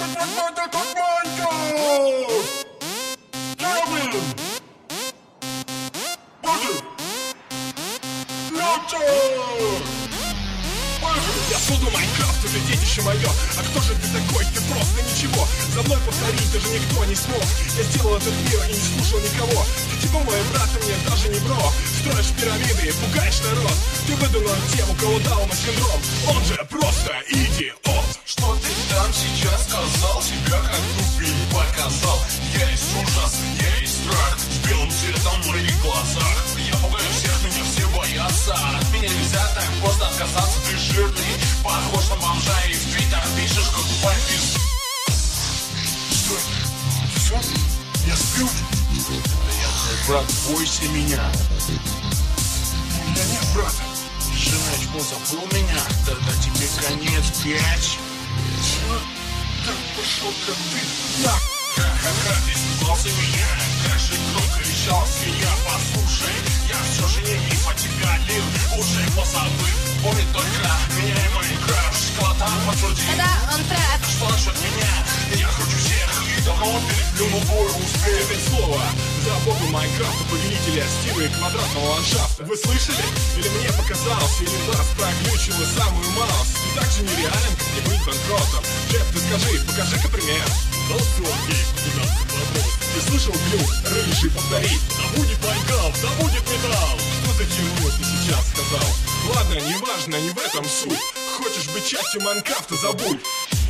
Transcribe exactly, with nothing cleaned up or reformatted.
Я созду Майнкрафт, это детище мое. А кто же ты такой? Ты просто ничего. За мной повторить даже никто не смог. Я сделал этот мир и не слушал никого. Ты типа мой брат, и мне даже не бро. Строишь пирамиды и пугаешь народ. Ты выдумал тем, у кого Дауна-синдром. Он же просто идиот. Что ты там сейчас сказал? Себя как тупик показал. Я есть ужас, я есть страх. С белым цветом в моих глазах. Я пугаю всех, меня все боятся. От меня нельзя так просто отказаться. Ты жирный, похож на бомжа. И в твиттер пишешь, как тупая пизда. Что это? Все? Я сплю? Да я твой брат, бойся меня. У меня нет брата. Жена забыл меня. Тогда тебе конец, пять. Чего? Так пошел как ты. Да. Ха-ха-ха, ты испугался меня. Как же громко кричал свинья. Послушай, я все же не миф, а тебя лил. Уже позабыв, помни только меня и Майнкрафт. Школа подтвердит. Это он трэп. Что насчет меня? Я хочу всех и давно переплюну бой успех. Теперь слово за богу Майнкрафта, повелителя стиля и квадратного ландшафта. Вы слышали? Или мне показалось, или вас проглючило самую малость? Ты так же нереален, как не быть банкротом. Джефф, ты скажи, покажи-ка пример. Да все, окей, двенадцатый вопрос. Ты слышал глюк? Рыжий, повтори. Да будет Майнкрафт, да будет металл. Что за херню ты сейчас сказал? Ладно, неважно, не в этом суть. Хочешь быть частью Майнкрафта, забудь.